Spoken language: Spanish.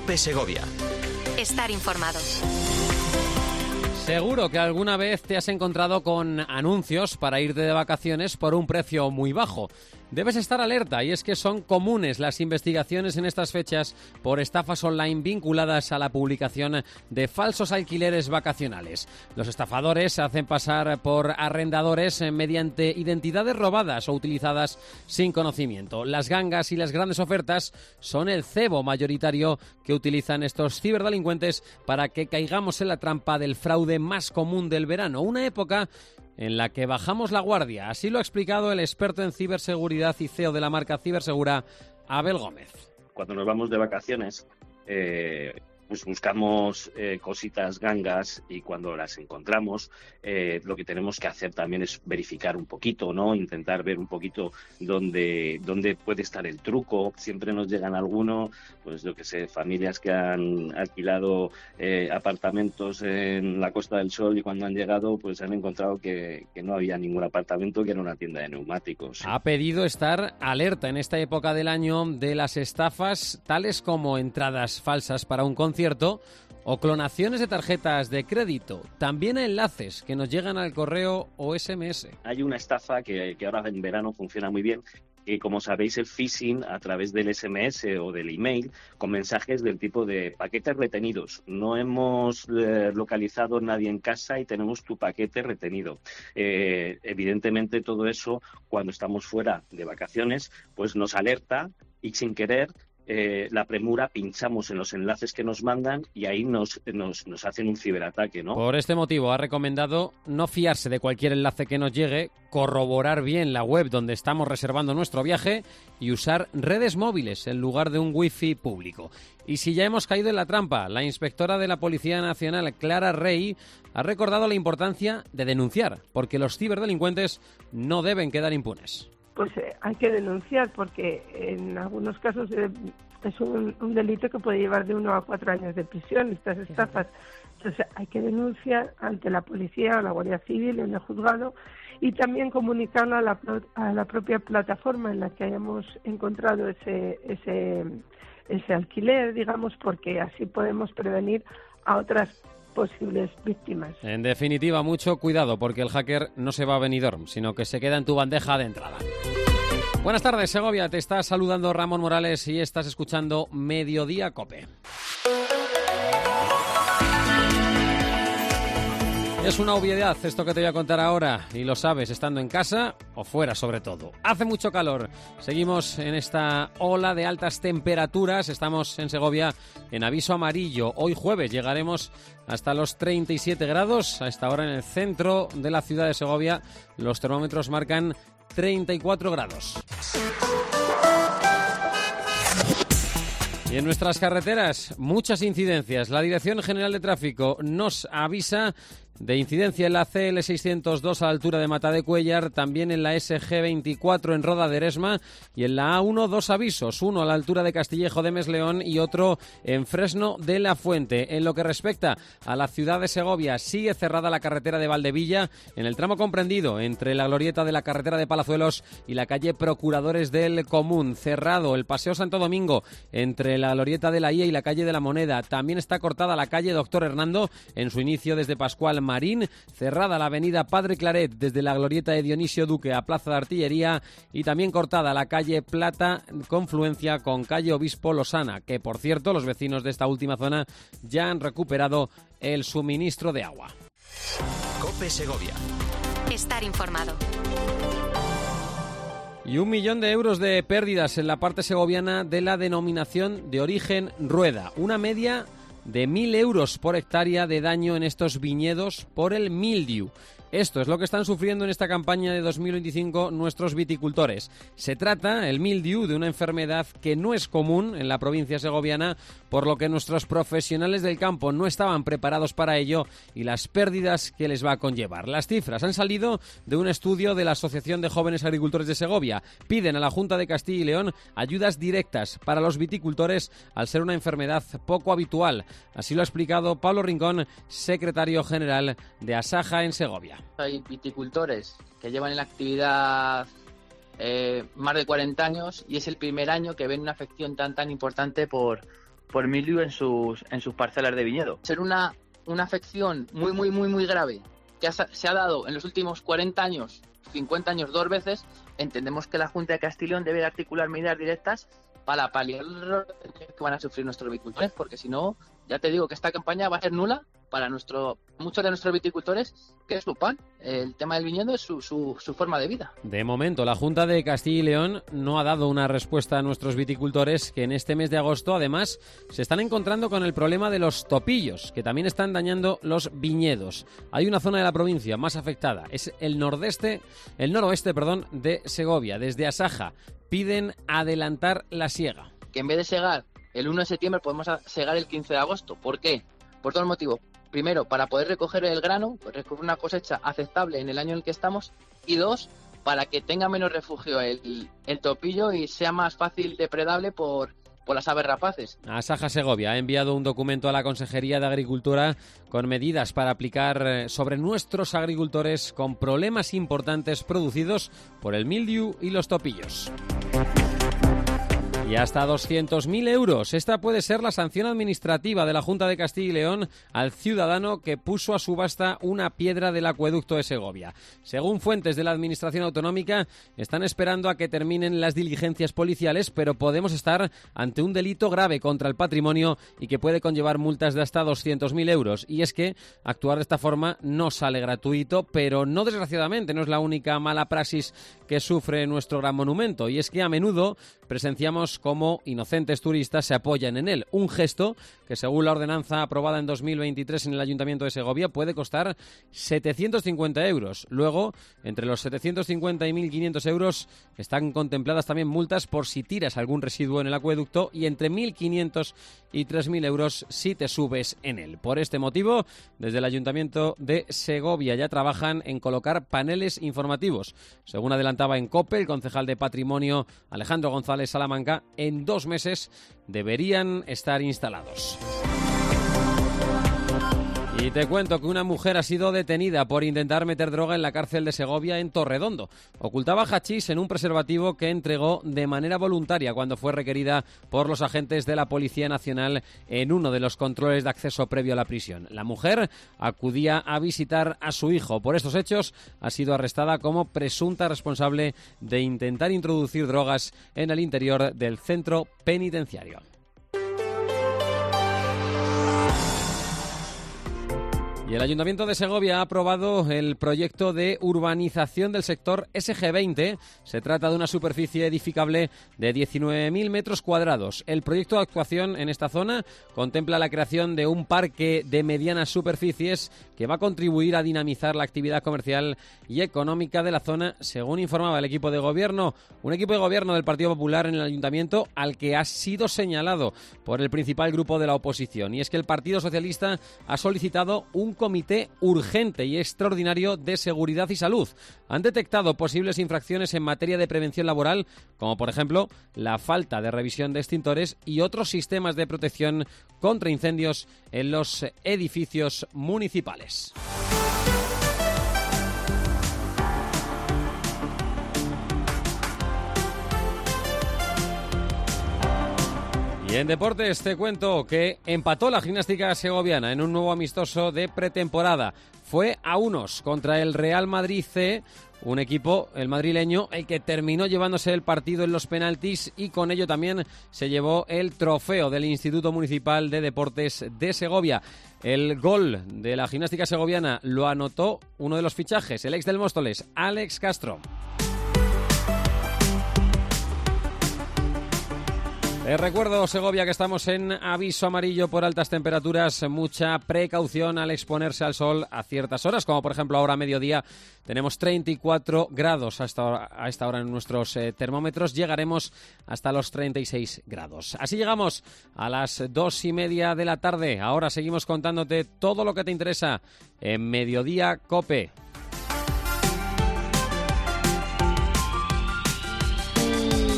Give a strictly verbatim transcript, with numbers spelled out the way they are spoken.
COPE Segovia. Estar informado. Seguro que alguna vez te has encontrado con anuncios para irte de vacaciones por un precio muy bajo. Debes estar alerta, y es que son comunes las investigaciones en estas fechas por estafas online vinculadas a la publicación de falsos alquileres vacacionales. Los estafadores se hacen pasar por arrendadores mediante identidades robadas o utilizadas sin conocimiento. Las gangas y las grandes ofertas son el cebo mayoritario que utilizan estos ciberdelincuentes para que caigamos en la trampa del fraude más común del verano, una época en la que bajamos la guardia. Así lo ha explicado el experto en ciberseguridad y C E O de la marca Cibersegura, Abel Gómez. Cuando nos vamos de vacaciones, eh, pues buscamos eh, cositas gangas, y cuando las encontramos, eh, lo que tenemos que hacer también es verificar un poquito, ¿no? Intentar ver un poquito dónde, dónde puede estar el truco. Siempre nos llegan algunos, pues yo que sé, familias que han alquilado eh, apartamentos en la Costa del Sol, y cuando han llegado pues han encontrado que, que no había ningún apartamento, que era una tienda de neumáticos. Ha pedido estar alerta en esta época del año de las estafas, tales como entradas falsas para un concierto o clonaciones de tarjetas de crédito, también a enlaces que nos llegan al correo o ese eme ese. Hay una estafa que, que ahora en verano funciona muy bien, que como sabéis, el phishing a través del ese eme ese o del email, con mensajes del tipo de paquetes retenidos. No hemos eh, localizado nadie en casa y tenemos tu paquete retenido. Eh, evidentemente todo eso, cuando estamos fuera de vacaciones, pues nos alerta, y sin querer, Eh, la premura, pinchamos en los enlaces que nos mandan, y ahí nos, nos, nos hacen un ciberataque, ¿no? Por este motivo ha recomendado no fiarse de cualquier enlace que nos llegue, corroborar bien la web donde estamos reservando nuestro viaje y usar redes móviles en lugar de un wifi público. Y si ya hemos caído en la trampa, la inspectora de la Policía Nacional, Clara Rey, ha recordado la importancia de denunciar, porque los ciberdelincuentes no deben quedar impunes. Pues eh, hay que denunciar, porque en algunos casos eh, es un, un delito que puede llevar de uno a cuatro años de prisión, estas estafas. Entonces hay que denunciar ante la policía o la Guardia Civil en el juzgado, y también comunicarlo a la, a la propia plataforma en la que hayamos encontrado ese, ese, ese alquiler, digamos, porque así podemos prevenir a otras posibles víctimas. En definitiva, mucho cuidado, porque el hacker no se va a Benidorm, sino que se queda en tu bandeja de entrada. Buenas tardes, Segovia. Te está saludando Ramón Morales y estás escuchando Mediodía COPE. Es una obviedad esto que te voy a contar ahora, y lo sabes estando en casa o fuera, sobre todo. Hace mucho calor. Seguimos en esta ola de altas temperaturas. Estamos en Segovia en aviso amarillo. Hoy jueves llegaremos hasta los treinta y siete grados. A esta hora en el centro de la ciudad de Segovia los termómetros marcan treinta y cuatro grados. Y en nuestras carreteras, muchas incidencias. La Dirección General de Tráfico nos avisa de incidencia en la ce ele seiscientos dos a la altura de Matadepera, también en la ese ge veinticuatro en Roda de Eresma, y en la a uno dos avisos, uno a la altura de Castillejo de Mesleón y otro en Fresno de la Fuente. En lo que respecta a la ciudad de Segovia, sigue cerrada la carretera de Valdevilla en el tramo comprendido entre la glorieta de la carretera de Palazuelos y la calle Procuradores del Común. Cerrado el Paseo Santo Domingo entre la glorieta de la I E y la calle de la Moneda. También está cortada la calle Doctor Hernando en su inicio desde Pascual Marín, cerrada la avenida Padre Claret desde la glorieta de Dionisio Duque a Plaza de Artillería, y también cortada la calle Plata, confluencia con calle Obispo Losana, que por cierto los vecinos de esta última zona ya han recuperado el suministro de agua. COPE Segovia. Estar informado. Y un millón de euros de pérdidas en la parte segoviana de la denominación de origen Rueda, una media de mil euros por hectárea de daño en estos viñedos por el mildiu. Esto es lo que están sufriendo en esta campaña de dos mil veinticinco nuestros viticultores. Se trata, el mildiu, de una enfermedad que no es común en la provincia segoviana, por lo que nuestros profesionales del campo no estaban preparados para ello y las pérdidas que les va a conllevar. Las cifras han salido de un estudio de la Asociación de Jóvenes Agricultores de Segovia. Piden a la Junta de Castilla y León ayudas directas para los viticultores al ser una enfermedad poco habitual. Así lo ha explicado Pablo Rincón, secretario general de Asaja en Segovia. Hay viticultores que llevan en la actividad eh, más de cuarenta años y es el primer año que ven una afección tan tan importante por, por mildiu en sus en sus parcelas de viñedo. Ser una, una afección muy, muy, muy, muy grave que ha, se ha dado en los últimos cuarenta años, cincuenta años, dos veces, entendemos que la Junta de Castilla y León debe articular medidas directas para paliar los que van a sufrir nuestros viticultores, porque si no, ya te digo que esta campaña va a ser nula para nuestro muchos de nuestros viticultores, que es su pan. El tema del viñedo es su, su, su forma de vida. De momento, la Junta de Castilla y León no ha dado una respuesta a nuestros viticultores, que en este mes de agosto, además, se están encontrando con el problema de los topillos, que también están dañando los viñedos. Hay una zona de la provincia más afectada, es el nordeste, el noroeste, perdón, de Segovia. Desde Asaja piden adelantar la siega. Que en vez de segar el uno de septiembre, podemos segar el quince de agosto. ¿Por qué? Por dos motivos. Primero, para poder recoger el grano, pues recoger una cosecha aceptable en el año en el que estamos. Y dos, para que tenga menos refugio el, el topillo y sea más fácil depredable por, por las aves rapaces. Asaja Segovia ha enviado un documento a la Consejería de Agricultura con medidas para aplicar sobre nuestros agricultores con problemas importantes producidos por el mildiu y los topillos. Y hasta doscientos mil euros. Esta puede ser la sanción administrativa de la Junta de Castilla y León al ciudadano que puso a subasta una piedra del acueducto de Segovia. Según fuentes de la Administración Autonómica, están esperando a que terminen las diligencias policiales, pero podemos estar ante un delito grave contra el patrimonio y que puede conllevar multas de hasta doscientos mil euros. Y es que actuar de esta forma no sale gratuito, pero no desgraciadamente no es la única mala praxis que sufre nuestro gran monumento. Y es que a menudo presenciamos cómo inocentes turistas se apoyan en él. Un gesto que, según la ordenanza aprobada en dos mil veintitrés en el Ayuntamiento de Segovia, puede costar setecientos cincuenta euros. Luego, entre los setecientos cincuenta y mil quinientos euros están contempladas también multas por si tiras algún residuo en el acueducto y entre mil quinientos y tres mil euros si te subes en él. Por este motivo, desde el Ayuntamiento de Segovia ya trabajan en colocar paneles informativos. Según adelantaba en COPE el concejal de Patrimonio Alejandro González Salamanca, en dos meses deberían estar instalados. Y te cuento que una mujer ha sido detenida por intentar meter droga en la cárcel de Segovia en Torredondo. Ocultaba hachís en un preservativo que entregó de manera voluntaria cuando fue requerida por los agentes de la Policía Nacional en uno de los controles de acceso previo a la prisión. La mujer acudía a visitar a su hijo. Por estos hechos ha sido arrestada como presunta responsable de intentar introducir drogas en el interior del centro penitenciario. Y el Ayuntamiento de Segovia ha aprobado el proyecto de urbanización del sector ese ge veinte. Se trata de una superficie edificable de diecinueve mil metros cuadrados. El proyecto de actuación en esta zona contempla la creación de un parque de medianas superficies que va a contribuir a dinamizar la actividad comercial y económica de la zona, según informaba el equipo de gobierno. Un equipo de gobierno del Partido Popular en el Ayuntamiento al que ha sido señalado por el principal grupo de la oposición. Y es que el Partido Socialista ha solicitado un comité urgente y extraordinario de seguridad y salud. Han detectado posibles infracciones en materia de prevención laboral, como por ejemplo la falta de revisión de extintores y otros sistemas de protección contra incendios en los edificios municipales. Y en deportes te cuento que empató la gimnástica segoviana en un nuevo amistoso de pretemporada. Fue a unos contra el Real Madrid C, un equipo, el madrileño, el que terminó llevándose el partido en los penaltis y con ello también se llevó el trofeo del Instituto Municipal de Deportes de Segovia. El gol de la gimnástica segoviana lo anotó uno de los fichajes, el ex del Móstoles, Alex Castro. Eh, recuerdo, Segovia, que estamos en aviso amarillo por altas temperaturas. Mucha precaución al exponerse al sol a ciertas horas, como por ejemplo ahora a mediodía tenemos treinta y cuatro grados hasta ahora, a esta hora en nuestros eh, termómetros. Llegaremos hasta los treinta y seis grados. Así llegamos a las dos y media de la tarde. Ahora seguimos contándote todo lo que te interesa en Mediodía COPE.